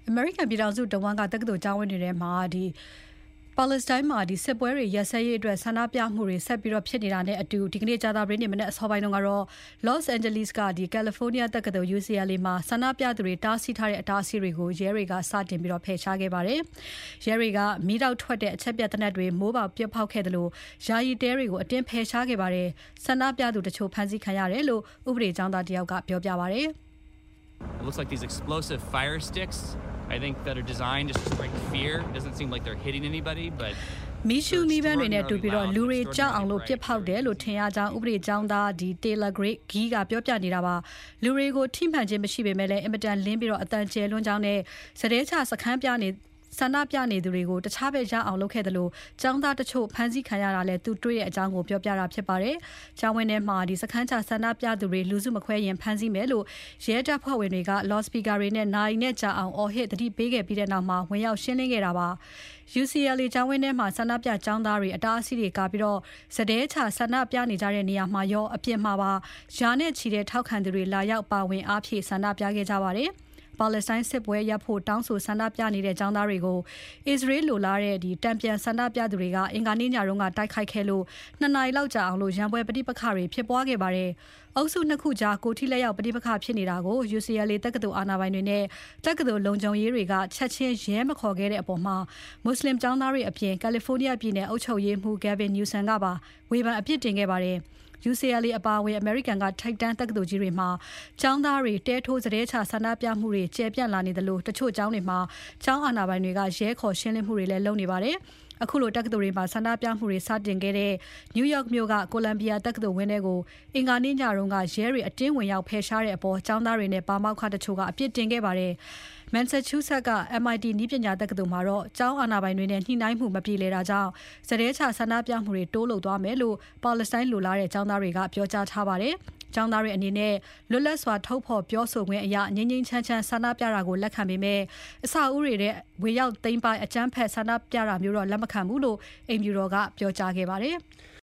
American ပြည်ထောင်စုတဝန်းကတက္ကသိုလ်ကျောင်းဝင်းတွေထဲမှာပါလက်စတိုင်းမှာစစ်ပွဲတွေရပ်စဲရေးအတွက်ဆန္ဒပြမှုတွေဆက်ပြီးဖြစ်နေတာနဲ့အတူဒီကနေ့ကြာသပတေးနေ့မနက်အစောပိုင်းတုန်းကတော့ Los Angeles ကCalifornia တက္ကသိုလ် UCLA မှာဆန္ဒပြသူတွေတားဆီးထားတဲ့အတားအဆီးတွေကိုရဲတွေကစတင်ပြီးဖယ်ရှားခဲ့ပါတယ်။ရဲတွေကမီးတောက်ထွက်တဲ့အချက်ပြတ်သေနတ်တွေမိုးပေါက်ပြစ်ဖောက်ခဲ့တယ်လို့ယာယီတဲတွေကိုအတင်းဖယ်ရှားခဲ့ပါတယ်။ဆန္ဒပြသူတချို့ဖမ်းဆီးခံရတယ်လို့ဥပဒေကျောင်းသားတယောက်ကပြောပြပါတယ်။ It looks like these explosive fire sticks I think that are designed to strike fear. It doesn't seem like they're hitting anybody, but မီရှူမီဘန်တွေနဲ့တူပြီးလူတွေကြောက်အောင်လို့ပြစ်ဖောက်တယ်လို့ထင်ရကြောင်းဥပဒေကျောင်းသားTaylor Gee ကပြောပြနေတာပါလူတွေကိုထိမှန်ခြင်းမရှိပေမဲ့လည်းအင်မတန်လင်းပြီးအတန်ကျဲလွန်းကြောင်းနဲ့စတဲ့ချစခန်းပြနေဆန္ဒပြနေသူတွေကိုတခြားပဲရအောင်လုပ်ခဲ့တယ်လို့ကျောင်းသားတချို့ဖမ်းဆီးခံရတာလည်းသူတွေ့တဲ့အကြောင်းကိုပြောပြတာဖြစ်ပါတယ်။ကျောင်းဝင်းထဲမှာစခန်းချဆန္ဒပြသူတွေလူစုမခွဲရင်ဖမ်းဆီးမယ်လို့ရဲတပ်ဖွဲ့ဝင်တွေက loud speaker တွေနဲ့နိုင်နဲ့ကြာအောင်အော်ဟစ်တတိပေးခဲ့ပြီးတဲ့နောက်မှာဝင်ရောက်ရှင်းလင်းခဲ့တာပါ။ UCLA ကျောင်းဝင်းထဲမှာဆန္ဒပြကျောင်းသားတွေအတားအဆီးတွေကပြီးစတဲ့ချဆန္ဒပြနေကြတဲ့နေရာမှာရောအပြင်မှာပါယာနဲ့ချီတဲ့ထောက်ခံသူတွေလာရောက်ပါဝင်အားဖြည့်ဆန္ဒပြခဲ့ကြပါတယ်။ပါလက်စတိုင်းစစ်ပွဲရပ်ဖို့တောင်းဆိုဆန္ဒပြနေတဲ့ကျောင်းသားတွေကိုအစ္စရေးလိုလားတဲ့တံပြန်ဆန္ဒပြသူတွေကအင်္ဂါနေ့ညတုန်းကတိုက်ခိုက်ခဲ့လို့2 နာရီလောက်ကြာအောင်ရန်ပွဲပဋိပက္ခတွေဖြစ်ပွားခဲ့ပါတယ်။အုပ်စု2ခုကြားကိုထိလက်ရောက်ပဋိပက္ခဖြစ်နေတာကို UCLA တက္ကသိုလ်အာဏာပိုင်တွေနဲ့တက္ကသိုလ်လုံခြုံရေးတွေကချက်ချင်းရဲမခေါ်ခဲ့တဲ့အပေါ်မှာမွတ်စလင်ကျောင်းသားတွေအပြင်ကယ်လီဖိုးနီးယားပြည်နယ်အုပ်ချုပ်ရေးမှူး Gavin Newsom ကပါဝေဖန်အပြစ်တင်ခဲ့ပါတယ်။ UCLA အပါအဝင် American ကထိပ်တန်းတက္ကသိုလ်ကြီးတွေမှာကျောင်းသားတွေတဲထိုးစတဲ့ချဆန္ဒပြမှုတွေကျယ်ပြန့်လာနေတယ်လို့တချို့ကျောင်းတွေမှာကျောင်းအာဏာပိုင်တွေကရဲခေါ်ရှင်းလင်းမှုတွေလည်းလုပ်နေပါတယ်။အခုလိုတက္ကသိုလ်တွေမှာဆန္ဒပြမှုတွေစတင်ခဲ့တဲ့ New York မြို့က Columbia တက္ကသိုလ်ဝင်းထဲကိုအင်္ဂါနေ့ညတုန်းကရဲတွေအတင်းဝင်ရောက်ဖယ်ရှားတဲ့အပေါ်ကျောင်းသားတွေနဲ့ပါမောက္ခတချို့ကအပြစ်တင်ခဲ့ပါတယ်။ Massachusetts က MIT နည်းပညာတက္ကသိုလ်မှာတော့ကျောင်းအာဏာပိုင်တွေနဲ့ညှိနှိုင်းမှုမပြေလည်တာကြောင့်စတဲ့ချဆန္ဒပြမှုတွေတိုးလုပ်သွားမယ်လို့ပါလက်စတိုင်းလိုလားတဲ့ကျောင်းသားတွေကပြောကြားထားပါတယ်။ကျောင်းသားတွေအနေနဲ့လွတ်လပ်စွာထုတ်ဖော်ပြောဆိုခွင့်အရငြိမ်းငြိမ်းချမ်းချမ်းဆန္ဒပြတာကိုလက်ခံပေမဲ့အဆောက်အဦတွေနဲ့ဝေရောက်သိမ်းပိုက်အကြမ်းဖက်ဆန္ဒပြတာမျိုးတော့လက်မခံဘူးလို့အိမ်ဖြူတော်ကပြောကြားခဲ့ပါတယ်။